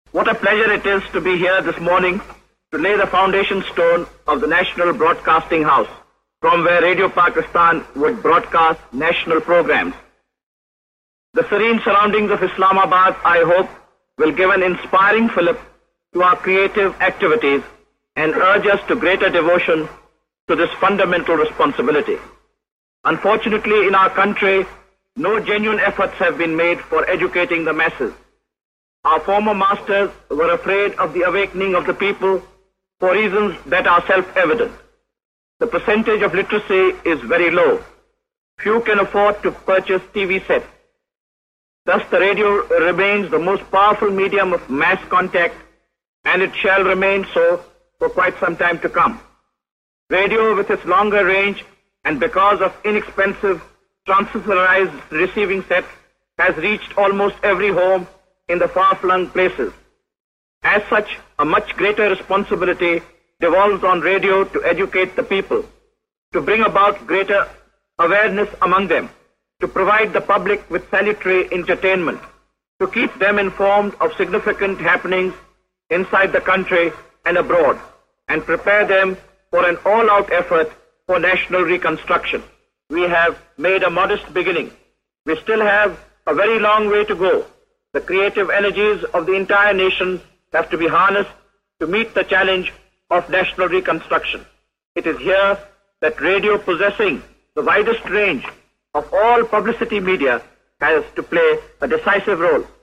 What a pleasure it is to be here this morning to lay the foundation stone of the National Broadcasting House, from where Radio Pakistan would broadcast national programs. The serene surroundings of Islamabad, I hope, will give an inspiring fillip to our creative activities and urge us to greater devotion to this fundamental responsibility. Unfortunately, in our country, no genuine efforts have been made for educating the masses. Our former masters were afraid of the awakening of the people for reasons that are self-evident. The percentage of literacy is very low. Few can afford to purchase TV sets. Thus, the radio remains the most powerful medium of mass contact, and it shall remain so for quite some time to come. Radio, with its longer range and because of inexpensive transferrized receiving sets, has reached almost every home in the far-flung places. As such, a much greater responsibility devolves on radio to educate the people, to bring about greater awareness among them, to provide the public with salutary entertainment, to keep them informed of significant happenings inside the country and abroad, and prepare them for an all-out effort for national reconstruction. We have made a modest beginning. We still have a very long way to go. The creative energies of the entire nation have to be harnessed to meet the challenge of national reconstruction. It is here that radio, possessing the widest range of all publicity media, has to play a decisive role.